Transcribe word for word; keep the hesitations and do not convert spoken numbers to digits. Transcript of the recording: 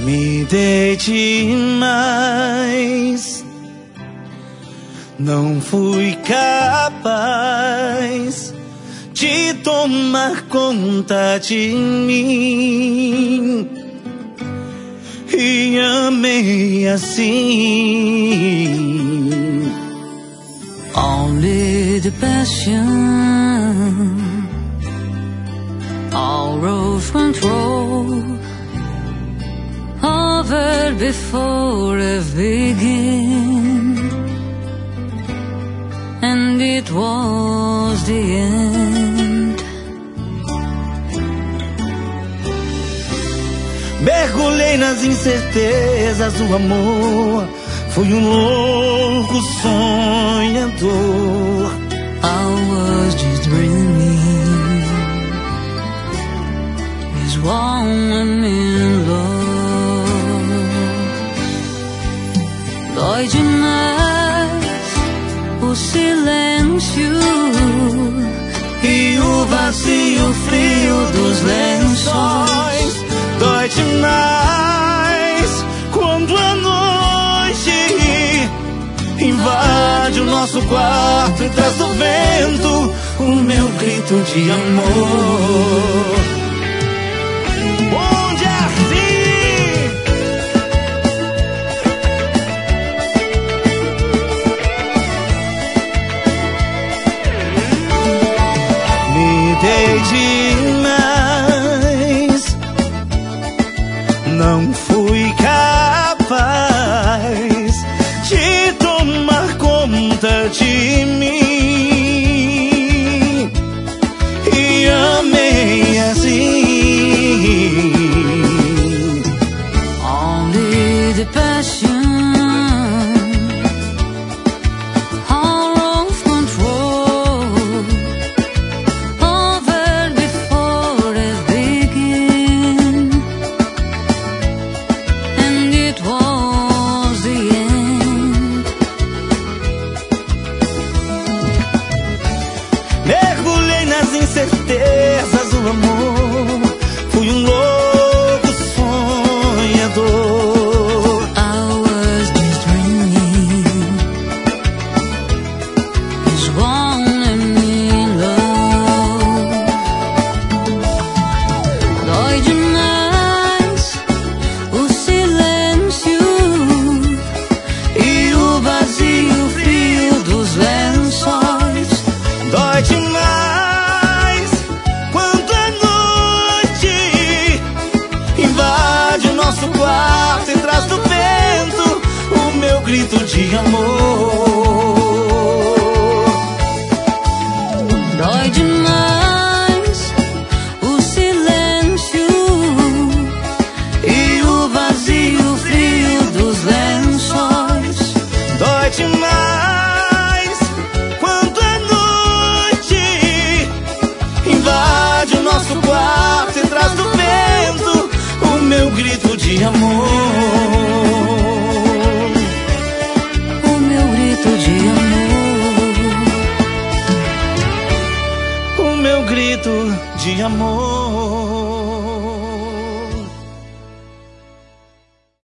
Me dei demais, não fui capaz de tomar conta de mim, e amei assim. Only the passion, all roads control, over before I begin, and it was the end. Mergulhei nas incertezas do amor, fui um louco sonhador. I was just dreaming, is one I'm in love. Dói demais o silêncio e o vazio frio dos lençóis. Dói demais quando a noite invade o nosso quarto e traz do vento o meu grito de amor. Onde é assim? Me dei demais, não fui capaz de tomar conta de mim, e amei assim. Only the passion, all of control, over before I begin, and it was the end. Mergulhei nas incertezas do amor, fui um louco sonhador. I was just dreaming, is one I'm in love. Dói demais o silêncio E o vazio frio dos lençóis. Dói demais quando a noite invade o nosso quarto e traz do vento o meu grito de amor.